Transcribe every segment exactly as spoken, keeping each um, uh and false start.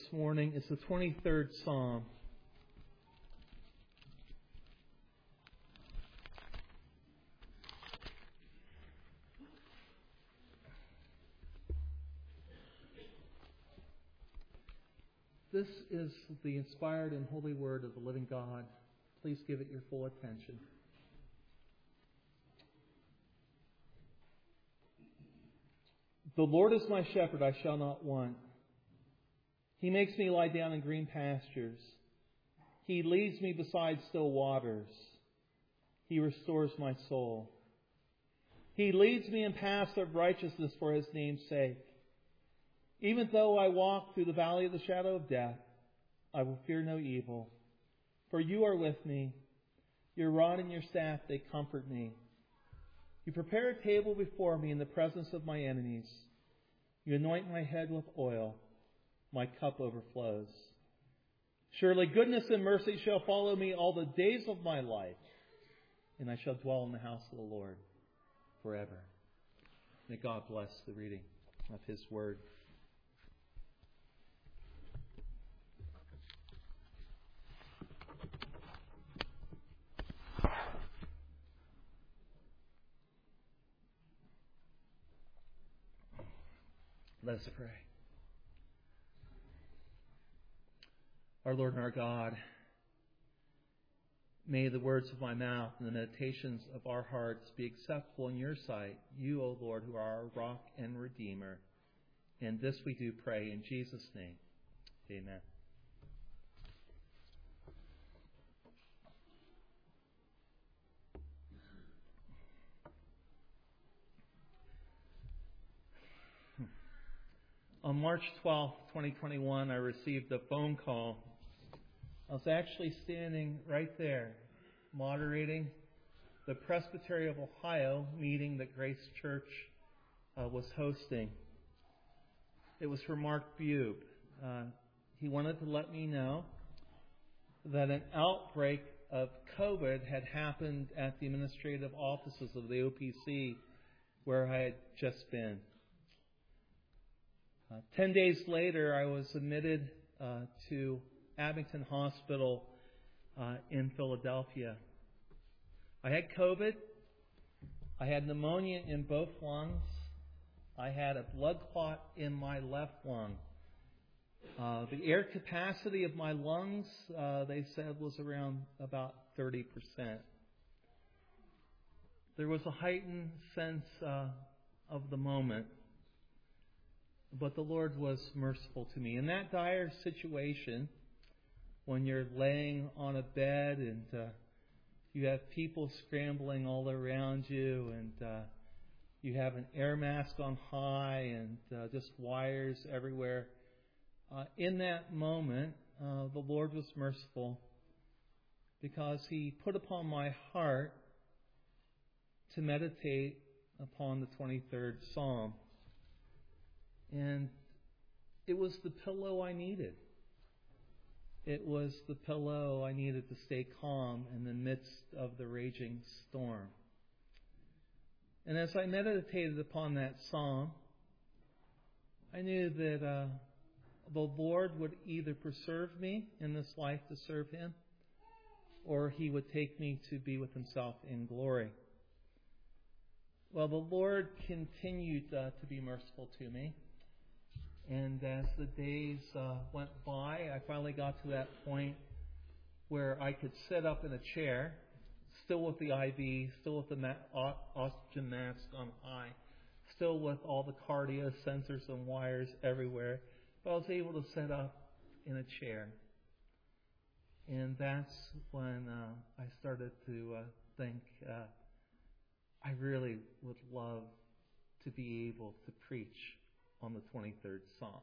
morning is the twenty-third Psalm. This is the inspired and holy word of the living God. Please give it your full attention. The Lord is my shepherd, I shall not want. He makes me lie down in green pastures. He leads me beside still waters. He restores my soul. He leads me in paths of righteousness for His name's sake. Even though I walk through the valley of the shadow of death, I will fear no evil. For You are with me. Your rod and your staff, they comfort me. You prepare a table before me in the presence of my enemies. You anoint my head with oil. My cup overflows. Surely goodness and mercy shall follow me all the days of my life, and I shall dwell in the house of the Lord forever. May God bless the reading of His word. Let us pray. Our Lord and our God, may the words of my mouth and the meditations of our hearts be acceptable in Your sight, You, O Lord, who are our rock and redeemer. And this we do pray in Jesus' name. Amen. On March twelfth, twenty twenty-one, I received a phone call. I was actually standing right there, moderating the Presbytery of Ohio meeting that Grace Church uh, was hosting. It was for Mark Bube. Uh, he wanted to let me know that an outbreak of COVID had happened at the administrative offices of the O P C where I had just been. Uh, ten days later, I was admitted uh, to Abington Hospital uh, in Philadelphia. I had COVID. I had pneumonia in both lungs. I had a blood clot in my left lung. Uh, the air capacity of my lungs, uh, they said, was around about thirty percent. There was a heightened sense uh, of the moment. But the Lord was merciful to me. In that dire situation, when you're laying on a bed and uh, you have people scrambling all around you and uh, you have an air mask on high and uh, just wires everywhere, uh, in that moment, uh, the Lord was merciful because He put upon my heart to meditate upon the twenty-third Psalm. And it was the pillow I needed. It was the pillow I needed to stay calm in the midst of the raging storm. And as I meditated upon that psalm, I knew that uh, the Lord would either preserve me in this life to serve Him, or He would take me to be with Himself in glory. Well, the Lord continued uh, to be merciful to me. And as the days uh, went by, I finally got to that point where I could sit up in a chair, still with the I V, still with the ma- oxygen mask on high, still with all the cardio sensors and wires everywhere. But I was able to sit up in a chair. And that's when uh, I started to uh, think, uh, I really would love to be able to preach on the twenty-third Psalm.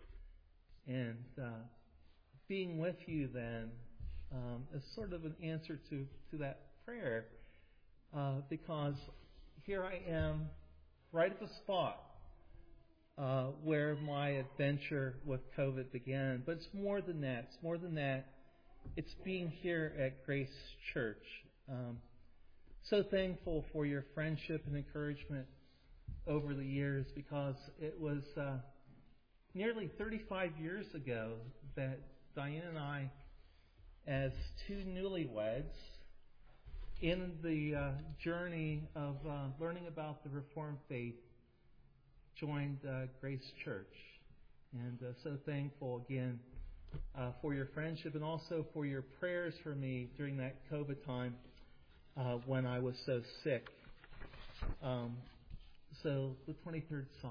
And uh, being with you then um, is sort of an answer to, to that prayer uh, because here I am right at the spot uh, where my adventure with COVID began. But it's more than that. It's more than that. It's being here at Grace Church. Um, so thankful for your friendship and encouragement over the years because it was uh, nearly thirty-five years ago that Diane and I, as two newlyweds, in the uh, journey of uh, learning about the Reformed faith, joined uh, Grace Church. And uh, so thankful again uh, for your friendship and also for your prayers for me during that COVID time uh, when I was so sick. Um, so the twenty-third Psalm.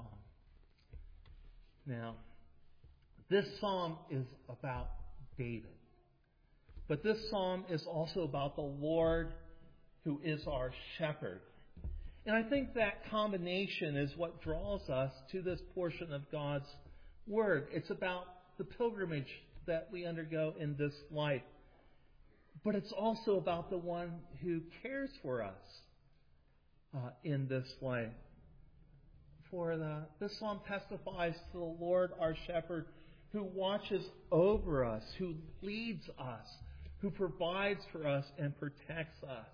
Now, this psalm is about David. But this psalm is also about the Lord who is our shepherd. And I think that combination is what draws us to this portion of God's Word. It's about the pilgrimage that we undergo in this life. But it's also about the one who cares for us uh, in this life. For the, this psalm testifies to the Lord our shepherd who watches over us, who leads us, who provides for us and protects us.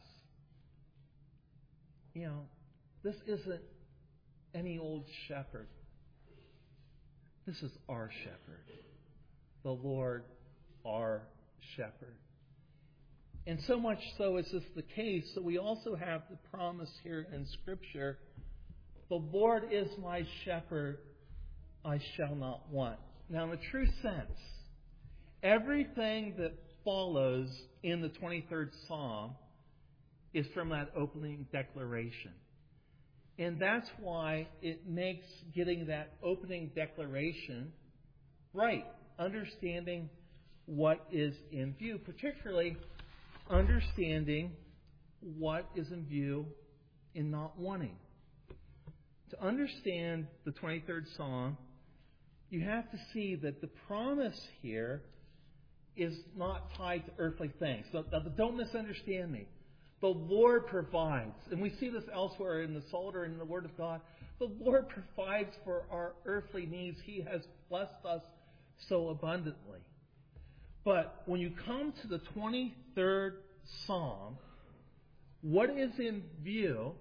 You know, this isn't any old shepherd. This is our shepherd, the Lord our shepherd. And so much so is this the case that we also have the promise here in Scripture, the Lord is my shepherd, I shall not want. Now, in a true sense, everything that follows in the twenty-third Psalm is from that opening declaration. And that's why it makes getting that opening declaration right, understanding what is in view, particularly understanding what is in view in not wanting. To understand the twenty-third Psalm, you have to see that the promise here is not tied to earthly things. So, don't misunderstand me. The Lord provides, and we see this elsewhere in the Psalter and in the Word of God. The Lord provides for our earthly needs. He has blessed us so abundantly. But when you come to the twenty-third Psalm, what is in view?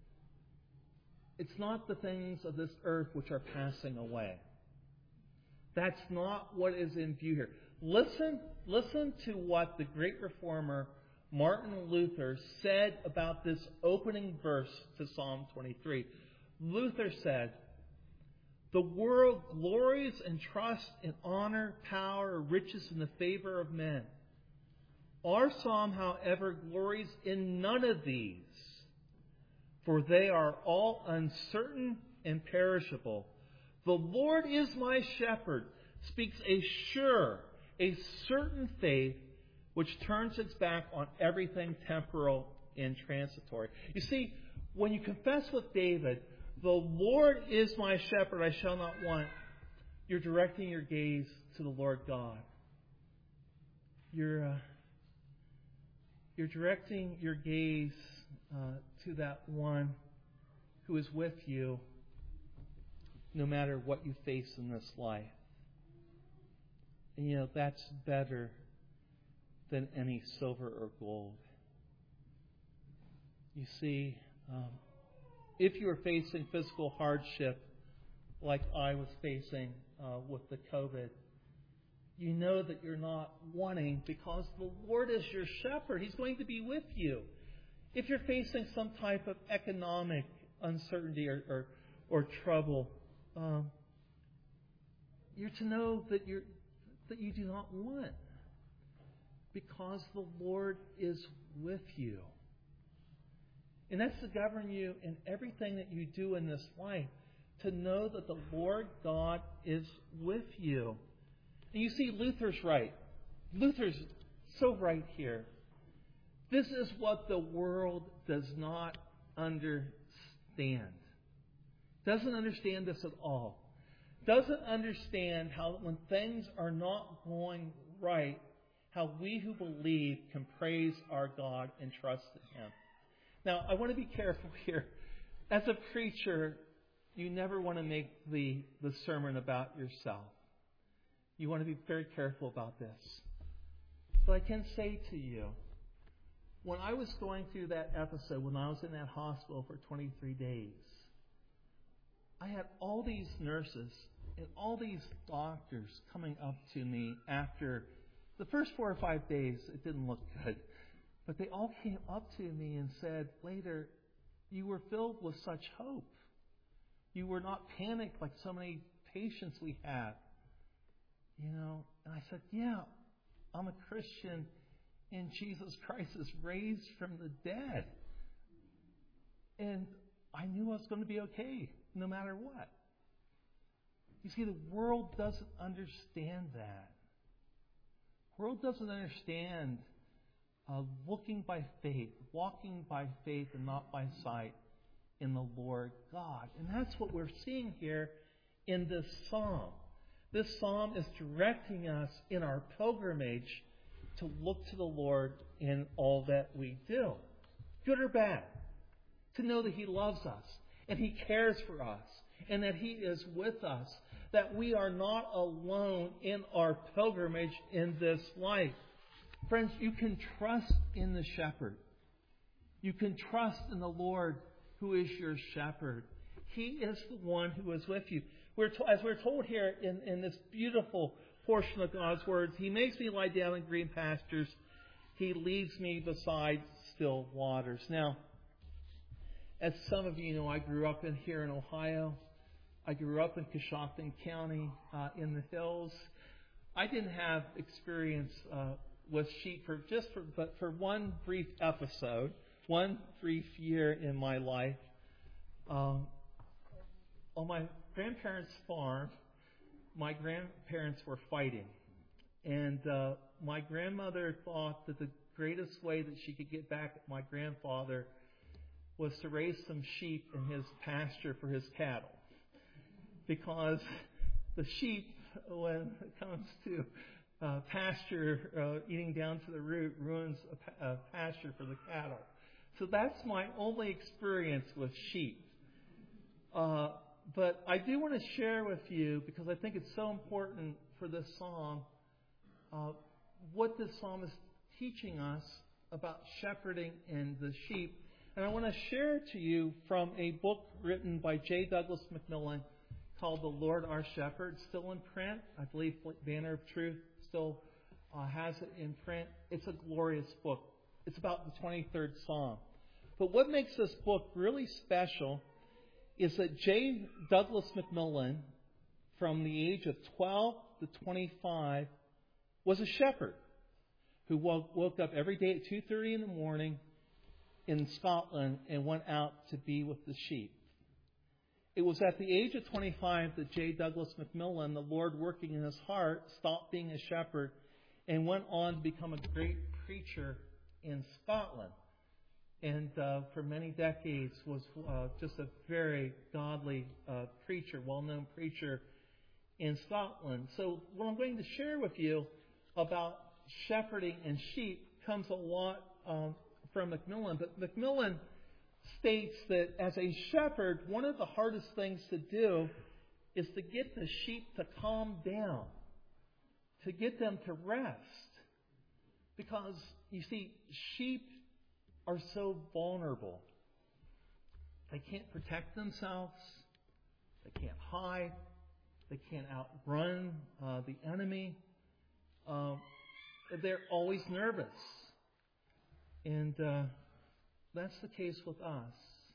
It's not the things of this earth which are passing away. That's not what is in view here. Listen, listen to what the great reformer Martin Luther said about this opening verse to Psalm twenty-three. Luther said, "The world glories and trusts in honor, power, riches, and the favor of men. Our psalm, however, glories in none of these, for they are all uncertain and perishable. The Lord is my shepherd," speaks a sure, a certain faith which turns its back on everything temporal and transitory. You see, when you confess with David, "The Lord is my shepherd, I shall not want," you're directing your gaze to the Lord God. You're uh, you're directing your gaze uh, to that one who is with you no matter what you face in this life. And you know, that's better than any silver or gold. You see, um, if you are facing physical hardship like I was facing uh, with the COVID, you know that you're not wanting because the Lord is your shepherd. He's going to be with you. If you're facing some type of economic uncertainty or, or, or trouble, um, you're to know that you're that you do not want, because the Lord is with you. And that's to govern you in everything that you do in this life, to know that the Lord God is with you. And you see, Luther's right. Luther's so right here. This is what the world does not understand. Doesn't understand this at all. Doesn't understand how when things are not going right, how we who believe can praise our God and trust in Him. Now, I want to be careful here. As a preacher, you never want to make the, the sermon about yourself. You want to be very careful about this. But I can say to you, when I was going through that episode, when I was in that hospital for twenty-three days, I had all these nurses and all these doctors coming up to me after the first four or five days, it didn't look good. But they all came up to me and said later, you were filled with such hope. You were not panicked like so many patients we have. You know, and I said, yeah, I'm a Christian and Jesus Christ is raised from the dead. And I knew I was going to be okay no matter what. You see, the world doesn't understand that. The world doesn't understand uh, looking by faith, walking by faith and not by sight in the Lord God. And that's what we're seeing here in this psalm. This psalm is directing us in our pilgrimage to look to the Lord in all that we do, good or bad, to know that He loves us and He cares for us and that He is with us, that we are not alone in our pilgrimage in this life. Friends, you can trust in the shepherd. You can trust in the Lord who is your shepherd. He is the one who is with you. We're to, as we're told here in, in this beautiful portion of God's words, He makes me lie down in green pastures. He leads me beside still waters. Now, as some of you know, I grew up in here in Ohio. I grew up in Coshocton County uh, in the hills. I didn't have experience uh, with sheep for just for but for one brief episode, one brief year in my life. Um, on my grandparents' farm, my grandparents were fighting, and uh, my grandmother thought that the greatest way that she could get back at my grandfather was to raise some sheep in his pasture for his cattle. Because the sheep, when it comes to uh, pasture, uh, eating down to the root, ruins a, pa- a pasture for the cattle. So that's my only experience with sheep. Uh, but I do want to share with you, because I think it's so important for this psalm, uh, what this psalm is teaching us about shepherding and the sheep. And I want to share to you from a book written by J. Douglas McMillan called The Lord Our Shepherd, still in print. I believe Banner of Truth still uh, has it in print. It's a glorious book. It's about the twenty-third Psalm. But what makes this book really special is that J. Douglas McMillan, from the age of twelve to twenty-five, was a shepherd who woke, woke up every day at two thirty in the morning in Scotland and went out to be with the sheep. It was at the age of twenty-five that J. Douglas McMillan, the Lord working in his heart, stopped being a shepherd and went on to become a great preacher in Scotland. And uh, for many decades was uh, just a very godly uh, preacher, well-known preacher in Scotland. So what I'm going to share with you about shepherding and sheep comes a lot um, from McMillan. But McMillan states that as a shepherd, one of the hardest things to do is to get the sheep to calm down, to get them to rest. Because, you see, sheep are so vulnerable. They can't protect themselves. They can't hide. They can't outrun uh, the enemy. Uh, they're always nervous. And uh, that's the case with us.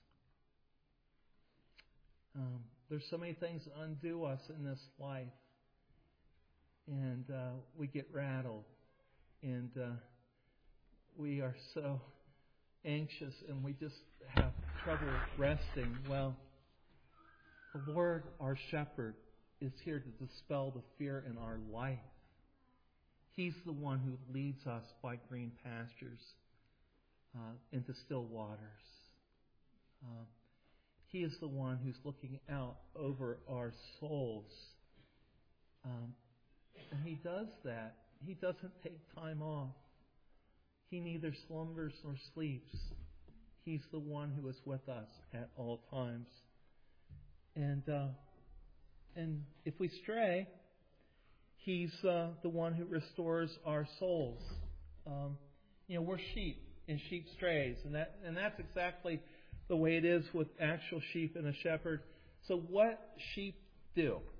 Um, there's so many things that undo us in this life. And uh, we get rattled. And uh, we are so anxious and we just have trouble resting. Well, the Lord, our shepherd, is here to dispel the fear in our life. He's the one who leads us by green pastures uh, into still waters. Uh, he is the one who's looking out over our souls. Um, and He does that. He doesn't take time off. He neither slumbers nor sleeps. He's the one who is with us at all times. And uh, and if we stray, He's uh, the one who restores our souls. Um, you know, we're sheep, and sheep strays, and that and that's exactly the way it is with actual sheep and a shepherd. So what sheep do?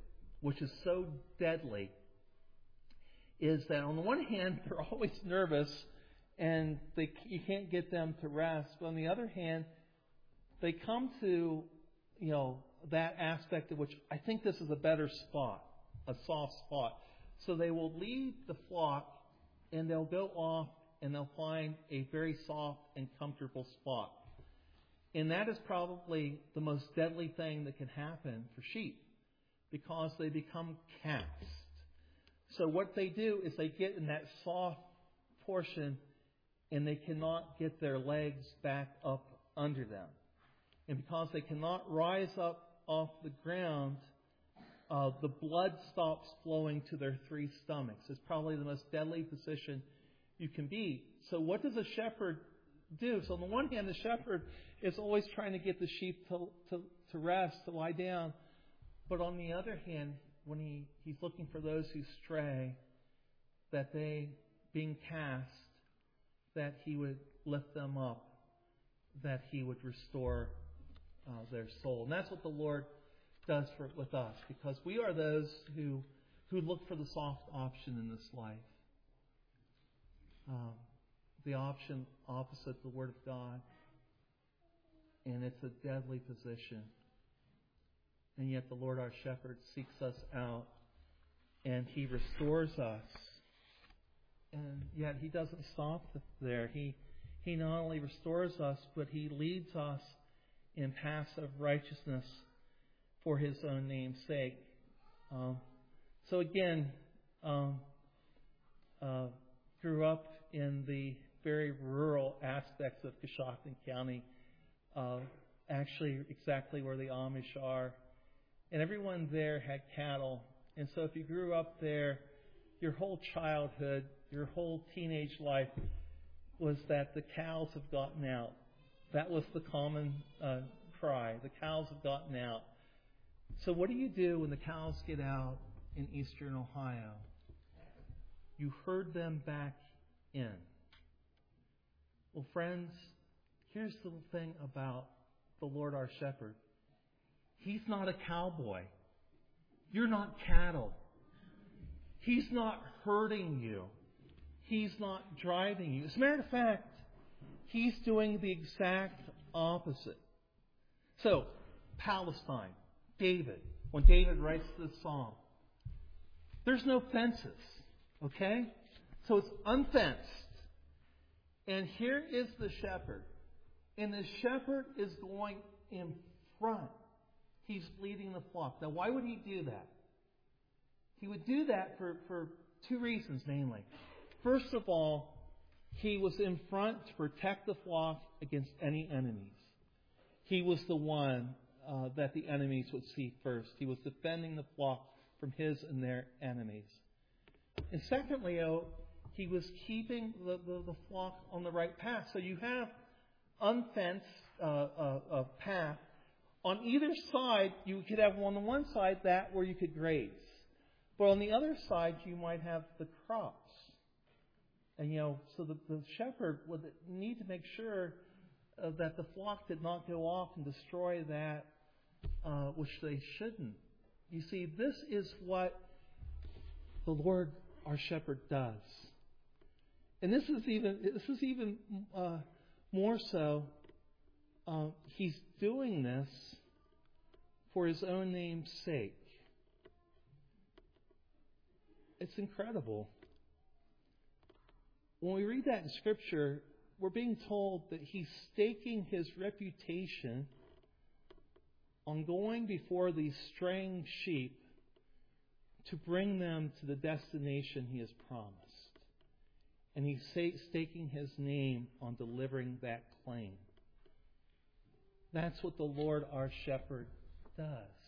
which is so deadly, is that on the one hand, they're always nervous and they, you can't get them to rest. But on the other hand, they come to, you know, that aspect of which I think this is a better spot, a soft spot. So they will leave the flock and they'll go off and they'll find a very soft and comfortable spot. And that is probably the most deadly thing that can happen for sheep, because they become cast. So what they do is they get in that soft portion and they cannot get their legs back up under them. And because they cannot rise up off the ground, uh, the blood stops flowing to their three stomachs. It's probably the most deadly position you can be. So what does a shepherd do? So on the one hand, the shepherd is always trying to get the sheep to, to, to rest, to lie down. But on the other hand, when he, he's looking for those who stray, that they, being cast, that he would lift them up, that he would restore uh, their soul. And that's what the Lord does for with us, because we are those who who look for the soft option in this life. Um, the option opposite the Word of God. And it's a deadly position. And yet the Lord our shepherd seeks us out and He restores us. And yet He doesn't stop there. He, he not only restores us, but He leads us in paths of righteousness for His own name's sake. Um, so again, um, uh, grew up in the very rural aspects of Coshocton County, uh, actually exactly where the Amish are. And everyone there had cattle. And so if you grew up there, your whole childhood, your whole teenage life was that the cows have gotten out. That was the common uh, cry. The cows have gotten out. So what do you do when the cows get out in eastern Ohio? You herd them back in. Well, friends, here's the thing about the Lord our shepherd. He's not a cowboy. You're not cattle. He's not herding you. He's not driving you. As a matter of fact, He's doing the exact opposite. So, Palestine, David, when David writes this psalm, there's no fences, okay? So it's unfenced. And here is the shepherd. And the shepherd is going in front. He's leading the flock. Now, why would he do that? He would do that for, for two reasons, mainly. First of all, he was in front to protect the flock against any enemies. He was the one uh, that the enemies would see first. He was defending the flock from his and their enemies. And secondly, oh, he was keeping the, the, the flock on the right path. So you have unfenced uh, uh, uh, path. On either side, you could have on the one side that where you could graze. But on the other side, you might have the crops. And, you know, so the, the shepherd would need to make sure uh, that the flock did not go off and destroy that uh, which they shouldn't. You see, this is what the Lord our shepherd does. And this is even this is even uh, more so. Uh, he's doing this for His own name's sake. It's incredible. When we read that in Scripture, we're being told that He's staking His reputation on going before these straying sheep to bring them to the destination He has promised. And He's staking His name on delivering that claim. That's what the Lord our shepherd does.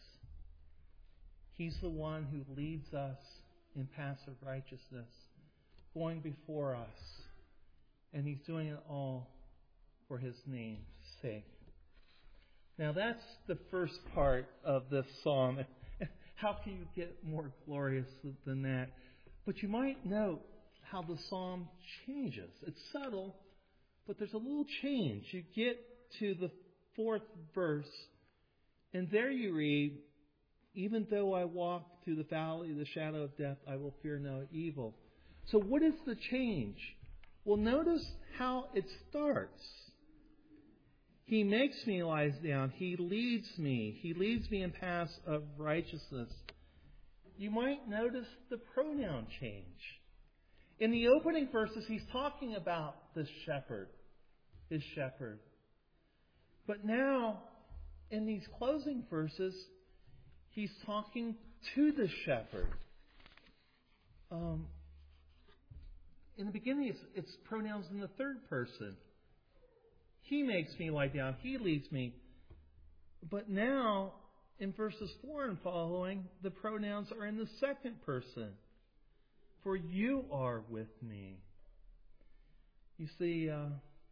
He's the one who leads us in paths of righteousness, going before us. And He's doing it all for His name's sake. Now that's the first part of this psalm. How can you get more glorious than that? But you might note how the psalm changes. It's subtle, but there's a little change. You get to the fourth verse, and there you read, Even though I walk through the valley of the shadow of death, I will fear no evil. So what is the change? Well, notice how it starts. He makes me lie down. He leads me. He leads me in paths of righteousness. You might notice the pronoun change. In the opening verses, he's talking about the shepherd, his shepherd. But now, in these closing verses, he's talking to the shepherd. Um, in the beginning, it's, it's pronouns in the third person. He makes me lie down. He leads me. But now, in verses four and following, the pronouns are in the second person. For you are with me. You see, uh,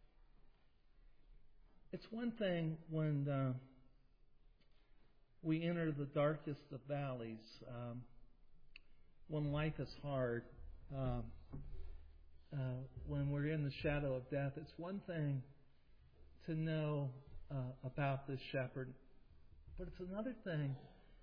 it's one thing when uh, we enter the darkest of valleys, um, when life is hard, um, uh, when we're in the shadow of death. It's one thing to know uh, about this shepherd, but it's another thing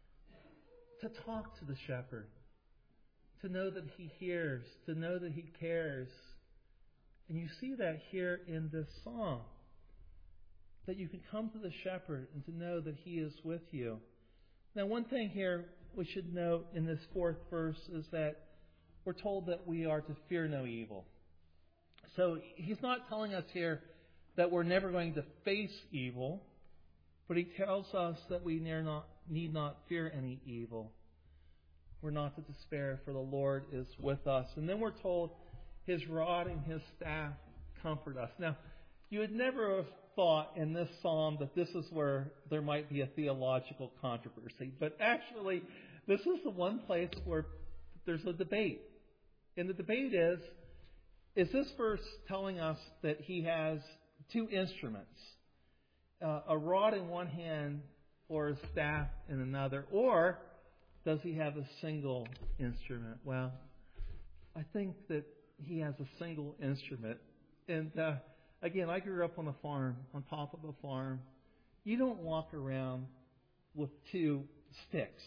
to talk to the shepherd, to know that he hears, to know that he cares. And you see that here in this psalm, that you can come to the shepherd and to know that he is with you. Now, one thing here we should note in this fourth verse is that we're told that we are to fear no evil. So he's not telling us here that we're never going to face evil, but he tells us that we need not, need not fear any evil. We're not to despair, for the Lord is with us. And then we're told his rod and his staff comfort us. Now, you would never have thought in this psalm that this is where there might be a theological controversy. But actually, this is the one place where there's a debate. And the debate is, is this verse telling us that he has two instruments, uh, a rod in one hand or a staff in another, or does he have a single instrument? Well, I think that he has a single instrument. And uh, again, I grew up on a farm, on top of a farm. You don't walk around with two sticks.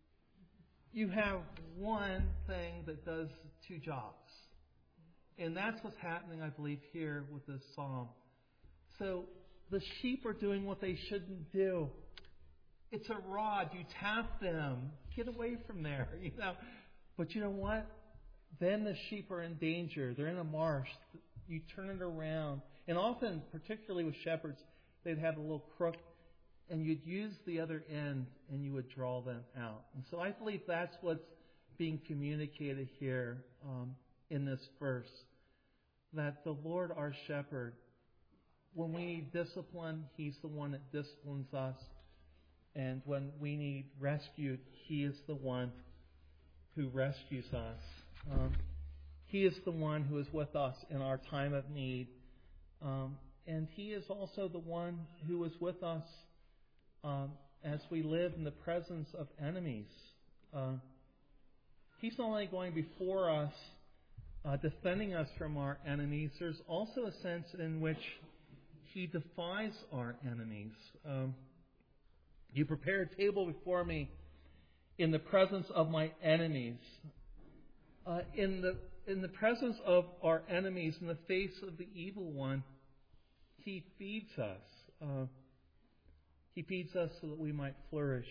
You have one thing that does two jobs. And that's what's happening, I believe, here with this psalm. So the sheep are doing what they shouldn't do. It's a rod. You tap them. Get away from there. You know. But you know what? Then the sheep are in danger. They're in a marsh. You turn it around. And often, particularly with shepherds, they'd have a little crook, and you'd use the other end, and you would draw them out. And so I believe that's what's being communicated here um, in this verse. That the Lord, our shepherd, when we need discipline, he's the one that disciplines us. And when we need rescued, he is the one who rescues us. Um, he is the one who is with us in our time of need. Um, and he is also the one who is with us um, as we live in the presence of enemies. Uh, he's not only going before us, uh, defending us from our enemies, there's also a sense in which he defies our enemies. Um, You prepare a table before me in the presence of my enemies. Uh, in the in the presence of our enemies, in the face of the evil one, he feeds us. Uh, he feeds us so that we might flourish.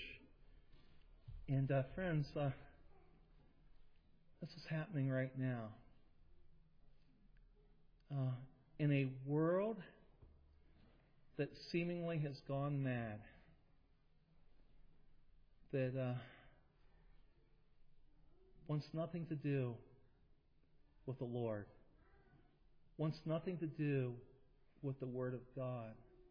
And uh, friends, uh, this is happening right now. Uh, in a world that seemingly has gone mad, that uh, wants nothing to do with the Lord, wants nothing to do with the Word of God.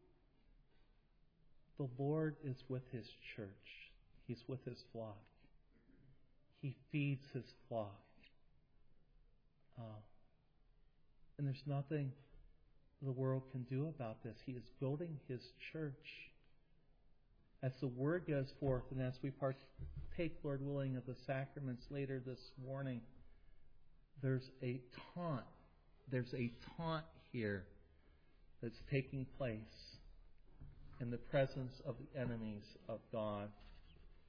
The Lord is with His church. He's with His flock. He feeds His flock. Uh, and there's nothing the world can do about this. He is building His church. As the Word goes forth and as we partake, Lord willing, of the sacraments later this morning, there's a taunt. There's a taunt here that's taking place in the presence of the enemies of God.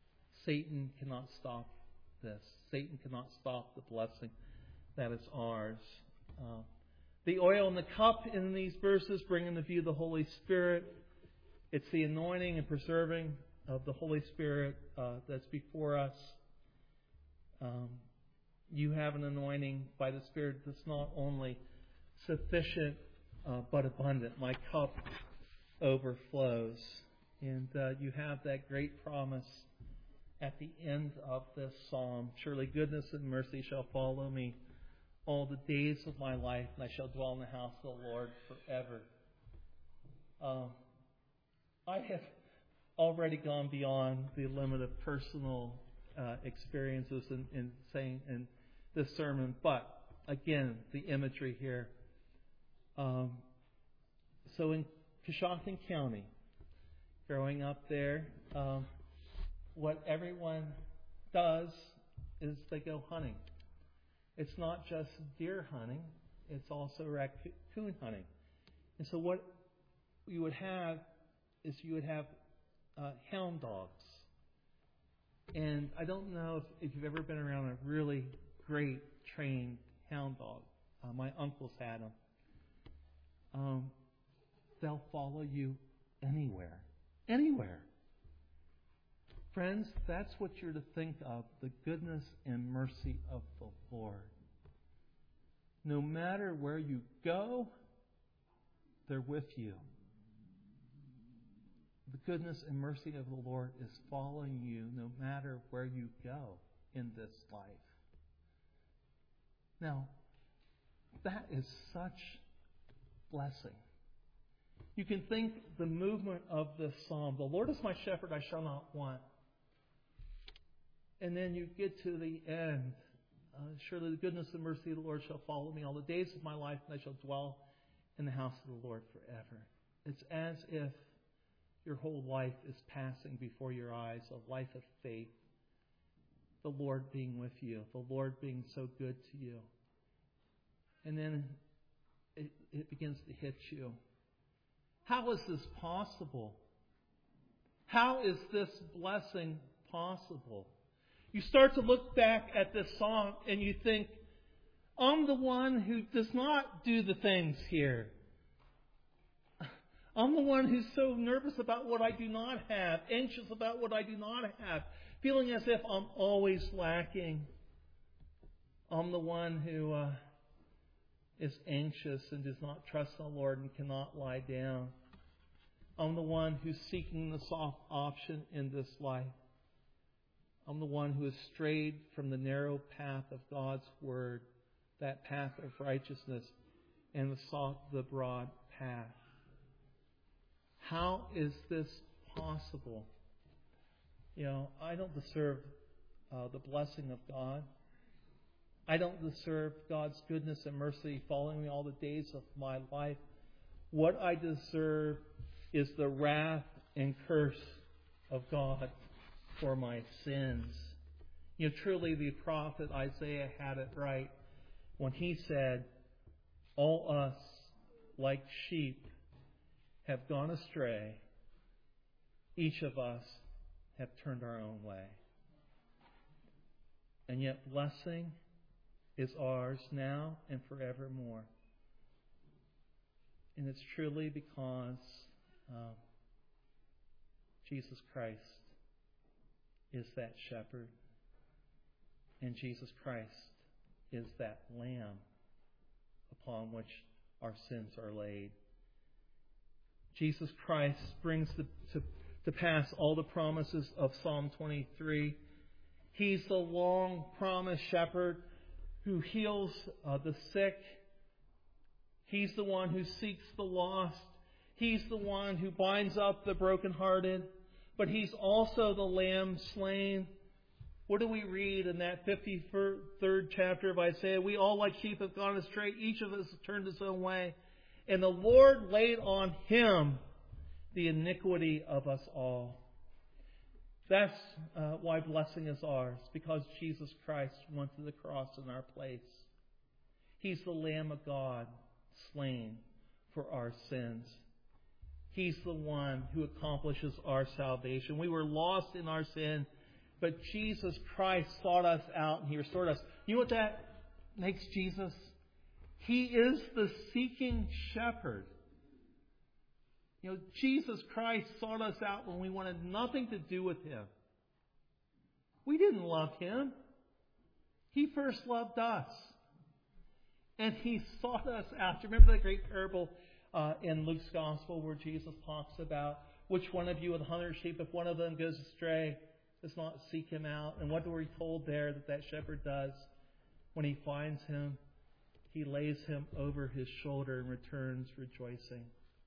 Satan cannot stop this. Satan cannot stop the blessing that is ours. Uh, the oil and the cup in these verses bring into view the Holy Spirit. It's the anointing and preserving of the Holy Spirit uh, that's before us. Um, you have an anointing by the Spirit that's not only sufficient uh, but abundant. My cup overflows. And uh, you have that great promise at the end of this psalm. Surely goodness and mercy shall follow me all the days of my life, and I shall dwell in the house of the Lord forever. Um, I have already gone beyond the limit of personal uh, experiences in, in saying in this sermon, but again, the imagery here. Um, so in Coshocton County, growing up there, um, what everyone does is they go hunting. It's not just deer hunting, it's also raccoon hunting. And so what you would have is you would have uh, hound dogs. And I don't know if, if you've ever been around a really great trained hound dog. Uh, my uncles had them. Um, they'll follow you anywhere. Anywhere. Friends, that's what you're to think of, the goodness and mercy of the Lord. No matter where you go, they're with you. The goodness and mercy of the Lord is following you no matter where you go in this life. Now, that is such blessing. You can think the movement of this psalm, the Lord is my shepherd, I shall not want. And then you get to the end. Uh, Surely the goodness and mercy of the Lord shall follow me all the days of my life, and I shall dwell in the house of the Lord forever. It's as if your whole life is passing before your eyes, a life of faith. The Lord being with you, the Lord being so good to you. And then it, it begins to hit you. How is this possible? How is this blessing possible? You start to look back at this song and you think, I'm the one who does not do the things here. I'm the one who's so nervous about what I do not have, anxious about what I do not have, feeling as if I'm always lacking. I'm the one who uh, is anxious and does not trust the Lord and cannot lie down. I'm the one who's seeking the soft option in this life. I'm the one who has strayed from the narrow path of God's Word, that path of righteousness, and sought the broad path. How is this possible? You know, I don't deserve uh, the blessing of God. I don't deserve God's goodness and mercy following me all the days of my life. What I deserve is the wrath and curse of God for my sins. You know, truly the prophet Isaiah had it right when he said, all us, like sheep, have gone astray. Each of us have turned our own way. And yet blessing is ours now and forevermore. And it's truly because um, Jesus Christ is that shepherd. And Jesus Christ is that lamb upon which our sins are laid. Jesus Christ brings the, to, to pass all the promises of Psalm twenty-three. He's the long-promised shepherd who heals uh, the sick. He's the one who seeks the lost. He's the one who binds up the brokenhearted. But He's also the Lamb slain. What do we read in that fifty-third chapter of Isaiah? We all like sheep have gone astray. Each of us has turned his own way. And the Lord laid on Him the iniquity of us all. That's uh, why blessing is ours, because Jesus Christ went to the cross in our place. He's the Lamb of God slain for our sins. He's the one who accomplishes our salvation. We were lost in our sin, But Jesus Christ sought us out and He restored us. You know what that makes Jesus? He is the seeking shepherd. You know, Jesus Christ sought us out when we wanted nothing to do with Him. We didn't love Him. He first loved us. And He sought us out. Do you remember that great parable uh, in Luke's Gospel where Jesus talks about which one of you with a hundred sheep, if one of them goes astray, does not seek Him out? And what are we told there that that shepherd does when he finds him? He lays him over his shoulder and returns rejoicing.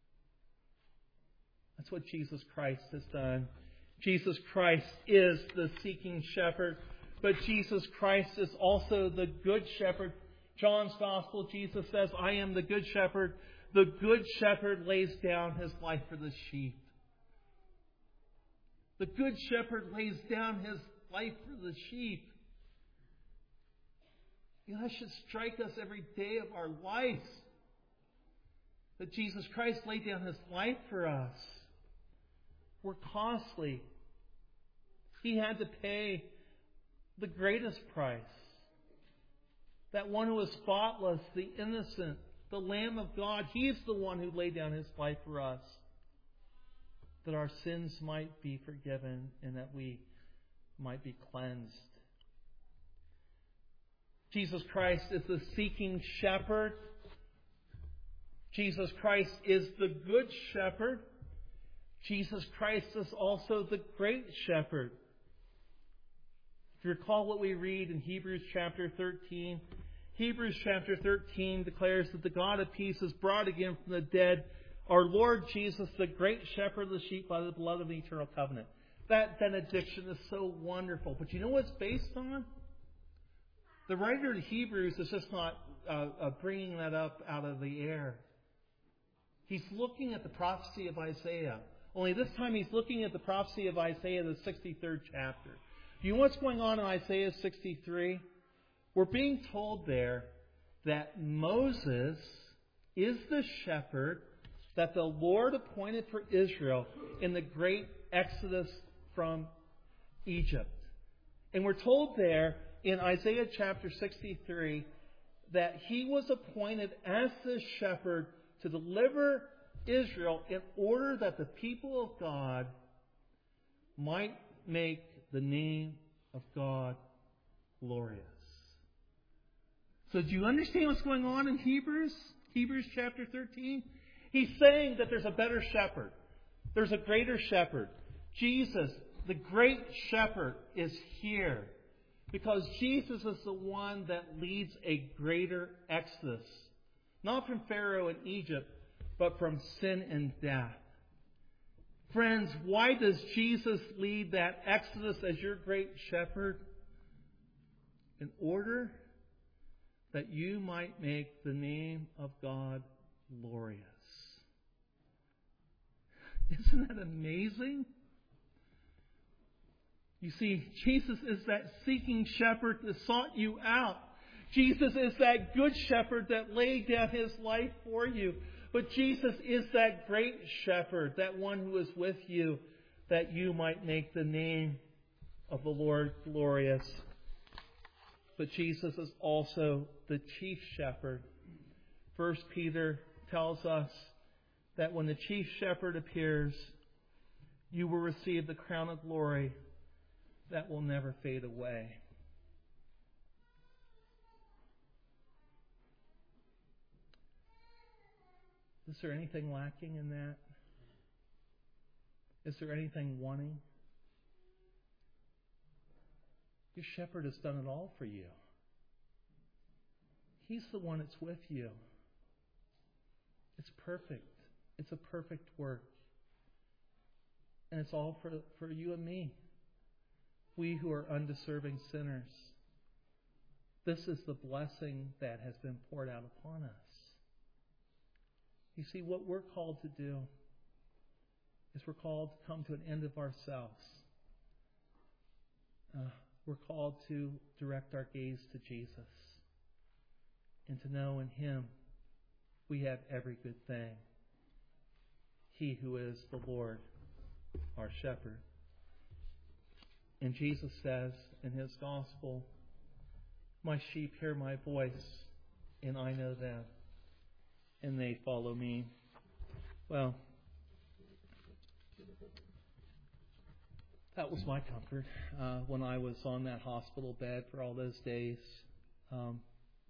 That's what Jesus Christ has done. Jesus Christ is the seeking shepherd, but Jesus Christ is also the good shepherd. John's Gospel, Jesus says, I am the good shepherd. The good shepherd lays down his life for the sheep. The good shepherd lays down his life for the sheep. You know, that should strike us every day of our lives. That Jesus Christ laid down His life for us. We're costly. He had to pay the greatest price. That one who was spotless, the innocent, the Lamb of God. He's the one who laid down His life for us. That our sins might be forgiven and that we might be cleansed. Jesus Christ is the seeking shepherd. Jesus Christ is the good shepherd. Jesus Christ is also the great shepherd. If you recall what we read in Hebrews chapter thirteen, Hebrews chapter thirteen declares that the God of peace has brought again from the dead our Lord Jesus, the great shepherd of the sheep, by the blood of the eternal covenant. That benediction is so wonderful. But you know what it's based on? The writer of Hebrews is just not uh, uh, bringing that up out of the air. He's looking at the prophecy of Isaiah. Only this time he's looking at the prophecy of Isaiah, the sixty-third chapter. Do you know what's going on in Isaiah sixty-three? We're being told there that Moses is the shepherd that the Lord appointed for Israel in the great exodus from Egypt. And we're told there in Isaiah chapter sixty-three that he was appointed as the shepherd to deliver Israel in order that the people of God might make the name of God glorious. So do you understand what's going on in Hebrews? Hebrews chapter thirteen? He's saying that there's a better shepherd. There's a greater shepherd. Jesus, the great shepherd, is here. Because Jesus is the one that leads a greater exodus. Not from Pharaoh and Egypt, but from sin and death. Friends, why does Jesus lead that exodus as your great shepherd? In order that you might make the name of God glorious. Isn't that amazing? You see, Jesus is that seeking shepherd that sought you out. Jesus is that good shepherd that laid down His life for you. But Jesus is that great shepherd, that one who is with you, that you might make the name of the Lord glorious. But Jesus is also the chief shepherd. First Peter tells us that when the chief shepherd appears, you will receive the crown of glory that will never fade away. Is there anything lacking in that? Is there anything wanting? Your shepherd has done it all for you. He's the one that's with you. It's perfect. It's a perfect work. And it's all for, for you and me. We who are undeserving sinners. This is the blessing that has been poured out upon us. You see, what we're called to do is we're called to come to an end of ourselves. Uh, we're called to direct our gaze to Jesus and to know in Him we have every good thing. He who is the Lord, our shepherd. And Jesus says in his gospel, my sheep hear my voice, and I know them, and they follow me. Well, that was my comfort uh, when I was on that hospital bed for all those days. Um,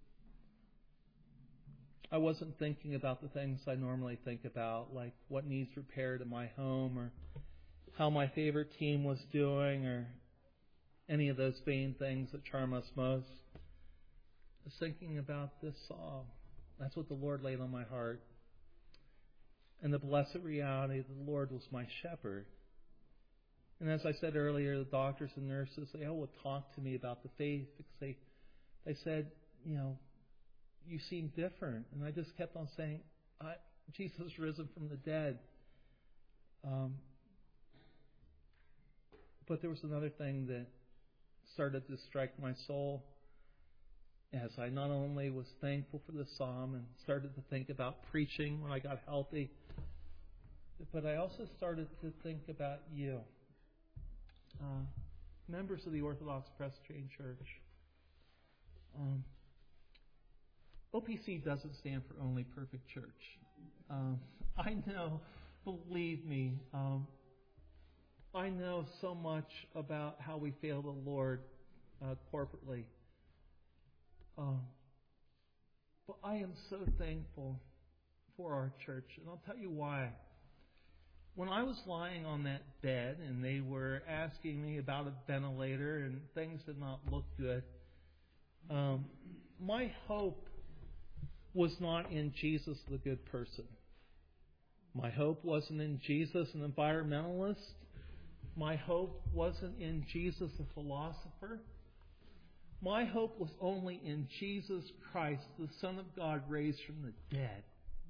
I wasn't thinking about the things I normally think about, like what needs repaired in my home, or how my favorite team was doing, or any of those vain things that charm us most. I was thinking about this psalm. That's what the Lord laid on my heart. And the blessed reality that the Lord was my shepherd. And as I said earlier, the doctors and nurses, they all would talk to me about the faith, because they, they said, you know, you seem different. And I just kept on saying, I, Jesus risen from the dead. Um, but there was another thing that started to strike my soul as I not only was thankful for the psalm and started to think about preaching when I got healthy, but I also started to think about you, uh, members of the Orthodox Presbyterian Church. Um, O P C doesn't stand for Only Perfect Church. Um, I know, believe me, um, I know so much about how we fail the Lord uh, corporately. Um, but I am so thankful for our church, and I'll tell you why. When I was lying on that bed and they were asking me about a ventilator and things did not look good, um, my hope was not in Jesus, the good person. My hope wasn't in Jesus, an environmentalist. My hope wasn't in Jesus, a philosopher. My hope was only in Jesus Christ, the Son of God raised from the dead.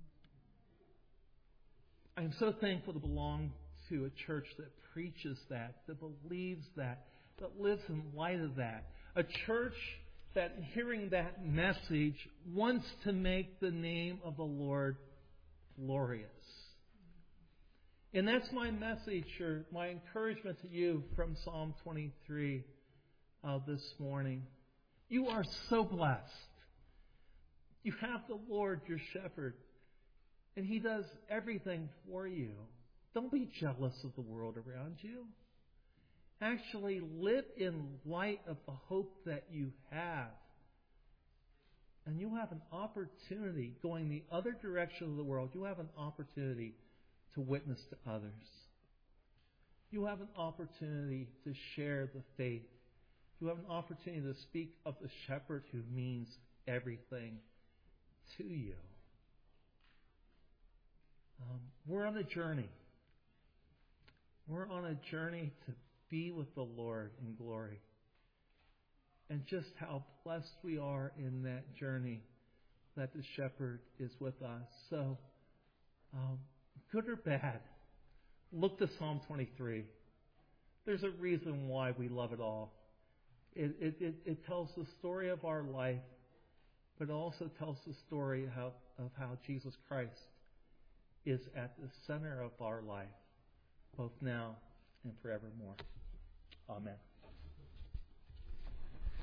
I am so thankful to belong to a church that preaches that, that believes that, that lives in light of that. A church that, hearing that message, wants to make the name of the Lord glorious. And that's my message, or my encouragement to you from Psalm twenty-three uh, this morning. You are so blessed. You have the Lord, your shepherd, and He does everything for you. Don't be jealous of the world around you. Actually, live in light of the hope that you have. And you have an opportunity, going the other direction of the world, you have an opportunity to witness to others. You have an opportunity to share the faith. You have an opportunity to speak of the shepherd who means everything to you. Um, we're on a journey. We're on a journey to be with the Lord in glory. And just how blessed we are in that journey that the shepherd is with us. So, um, good or bad, look to Psalm twenty-three. There's a reason why we love it all. It, it, it, it tells the story of our life, but it also tells the story of how, of how Jesus Christ is at the center of our life, both now and forevermore. Amen.